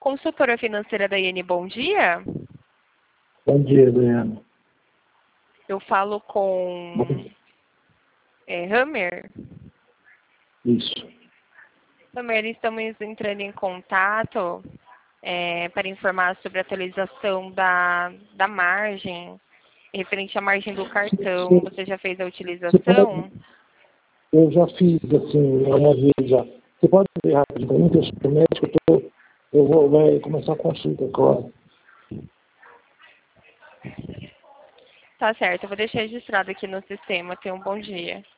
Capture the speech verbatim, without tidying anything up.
Consultora financeira da I N, bom dia. Bom dia, Adriana. Eu falo com é, Hammer. Isso. Hammer, estamos entrando em contato é, para informar sobre a atualização da, da margem, referente à margem do cartão. Sim. Você já fez a Você utilização? pode... Eu já fiz, assim, uma vez já. Você pode ver rapidinho para mim, que eu sou médico, eu, tô... eu vou vai começar a consulta agora. Tá certo, eu vou deixar registrado aqui no sistema. Tenha um bom dia.